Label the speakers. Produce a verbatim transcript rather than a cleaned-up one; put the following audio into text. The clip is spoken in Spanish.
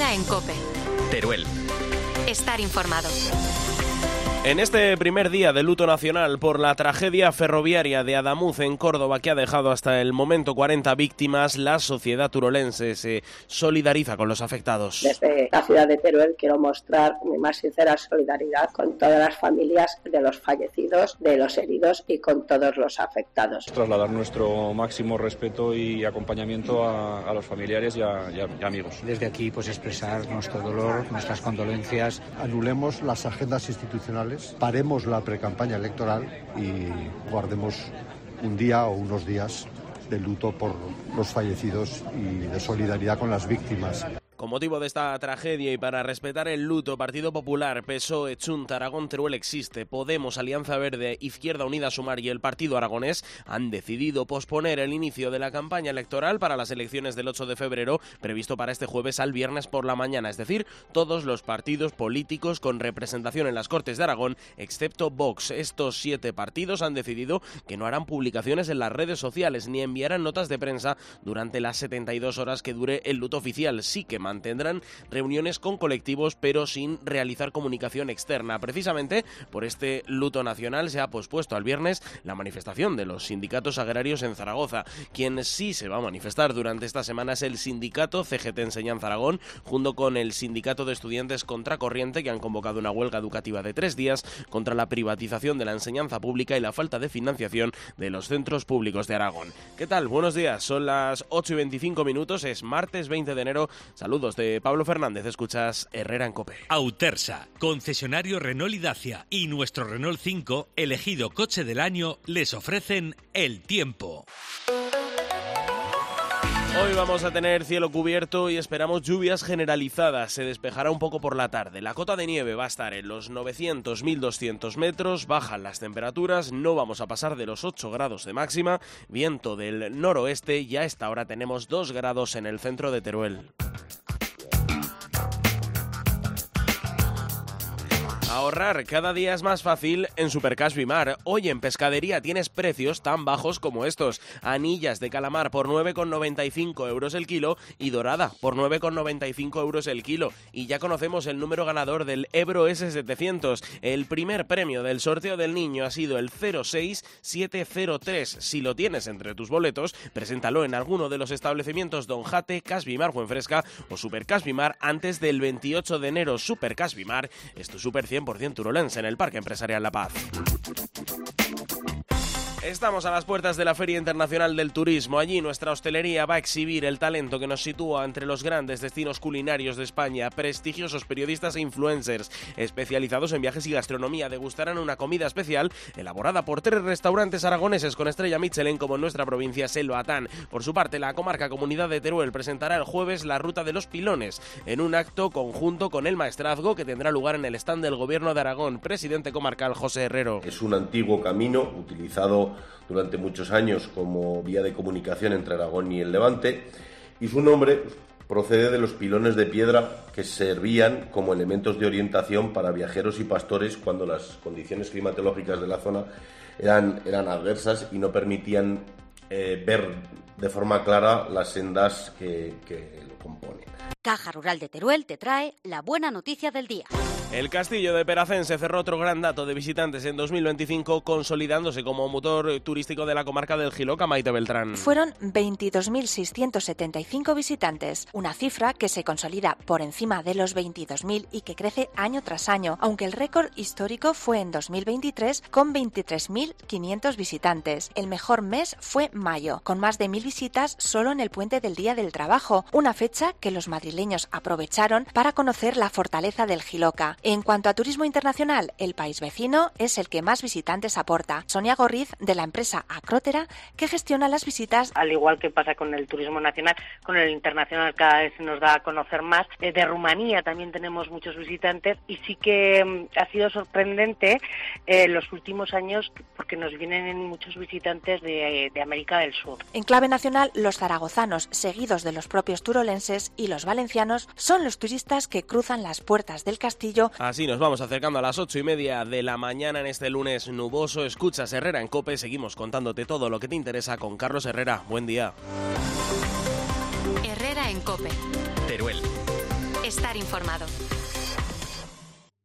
Speaker 1: Herrera en COPE.
Speaker 2: Teruel.
Speaker 1: Estar informado.
Speaker 3: En este primer día de luto nacional por la tragedia ferroviaria de Adamuz en Córdoba, que ha dejado hasta el momento cuarenta víctimas, la sociedad turolense se solidariza con los afectados.
Speaker 4: Desde la ciudad de Teruel quiero mostrar mi más sincera solidaridad con todas las familias de los fallecidos, de los heridos y con todos los afectados.
Speaker 5: Trasladar nuestro máximo respeto y acompañamiento a, a los familiares y a, y, a, y amigos.
Speaker 6: Desde aquí, pues expresar nuestro dolor, nuestras condolencias.
Speaker 7: Anulemos las agendas institucionales, paremos la precampaña electoral y guardemos un día o unos días de luto por los fallecidos y de solidaridad con las víctimas.
Speaker 3: Con motivo de esta tragedia y para respetar el luto, Partido Popular, P S O E, Chunta, Aragón, Teruel Existe, Podemos, Alianza Verde, Izquierda Unida, Sumar y el Partido Aragonés han decidido posponer el inicio de la campaña electoral para las elecciones del ocho de febrero, previsto para este jueves al viernes por la mañana. Es decir, todos los partidos políticos con representación en las Cortes de Aragón, excepto Vox. Estos siete partidos han decidido que no harán publicaciones en las redes sociales ni enviarán notas de prensa durante las setenta y dos horas que dure el luto oficial. Sí que mantendrán reuniones con colectivos, pero sin realizar comunicación externa. Precisamente por este luto nacional se ha pospuesto al viernes la manifestación de los sindicatos agrarios en Zaragoza. Quien sí se va a manifestar durante esta semana es el sindicato C G T Enseñanza Aragón, junto con el sindicato de estudiantes Contracorriente, que han convocado una huelga educativa de tres días contra la privatización de la enseñanza pública y la falta de financiación de los centros públicos de Aragón. ¿Qué tal? Buenos días, son las ocho y veinticinco minutos, es martes veinte de enero. Saludos de Pablo Fernández, escuchas Herrera en COPE.
Speaker 2: Autersa, concesionario Renault y Dacia y nuestro Renault cinco, elegido coche del año, les ofrecen el tiempo.
Speaker 3: Hoy vamos a tener cielo cubierto y esperamos lluvias generalizadas. Se despejará un poco por la tarde. La cota de nieve va a estar en los novecientos a mil doscientos metros. Bajan las temperaturas. No vamos a pasar de los ocho grados de máxima. Viento del noroeste y a esta hora tenemos dos grados en el centro de Teruel. Ahorrar cada día es más fácil en Supercash Bimar. Hoy en pescadería tienes precios tan bajos como estos. Anillas de calamar por nueve con noventa y cinco euros el kilo y dorada por nueve con noventa y cinco euros el kilo. Y ya conocemos el número ganador del Ebro ese setecientos. El primer premio del sorteo del niño ha sido el cero seis siete cero tres. Si lo tienes entre tus boletos, preséntalo en alguno de los establecimientos Don Jate, Cash Bimar Fuenfresca o Supercash Bimar antes del veintiocho de enero. Supercash Bimar es tu super cien por ciento turolense en el Parque Empresarial La Paz. Estamos a las puertas de la Feria Internacional del Turismo. Allí nuestra hostelería va a exhibir el talento que nos sitúa entre los grandes destinos culinarios de España. Prestigiosos periodistas e influencers especializados en viajes y gastronomía degustarán una comida especial elaborada por tres restaurantes aragoneses con estrella Michelin, como en nuestra provincia Selvatán. Por su parte, la comarca Comunidad de Teruel presentará el jueves la Ruta de los Pilones en un acto conjunto con el maestrazgo que tendrá lugar en el stand del Gobierno de Aragón. Presidente comarcal José Herrero.
Speaker 8: Es un antiguo camino utilizado durante muchos años como vía de comunicación entre Aragón y el Levante, y su nombre procede de los pilones de piedra que servían como elementos de orientación para viajeros y pastores cuando las condiciones climatológicas de la zona eran, eran adversas y no permitían eh, ver de forma clara las sendas que, que lo componen.
Speaker 9: Caja Rural de Teruel te trae la buena noticia del día.
Speaker 3: El Castillo de Peracense cerró otro gran dato de visitantes en dos mil veinticinco, consolidándose como motor turístico de la comarca del Jiloca. Maite Beltrán.
Speaker 10: Fueron veintidós mil seiscientos setenta y cinco visitantes, una cifra que se consolida por encima de los veintidós mil y que crece año tras año, aunque el récord histórico fue en dos mil veintitrés con veintitrés mil quinientos visitantes. El mejor mes fue mayo, con más de mil visitas solo en el puente del Día del Trabajo, una fecha que los madrileños aprovecharon para conocer la fortaleza del Jiloca. En cuanto a turismo internacional, el país vecino es el que más visitantes aporta. Sonia Gorriz, de la empresa Acrótera, que gestiona las visitas.
Speaker 11: Al igual que pasa con el turismo nacional, con el internacional cada vez se nos da a conocer más. De Rumanía también tenemos muchos visitantes y sí que ha sido sorprendente eh, los últimos años porque nos vienen muchos visitantes de, de América del Sur.
Speaker 10: En clave nacional, los zaragozanos, seguidos de los propios turolenses, y los valencianos son los turistas que cruzan las puertas del castillo.
Speaker 3: Así nos vamos acercando a las ocho y media de la mañana en este lunes nuboso. Escuchas Herrera en COPE, seguimos contándote todo lo que te interesa con Carlos Herrera. Buen día.
Speaker 1: Herrera en COPE.
Speaker 2: Teruel.
Speaker 1: Estar informado.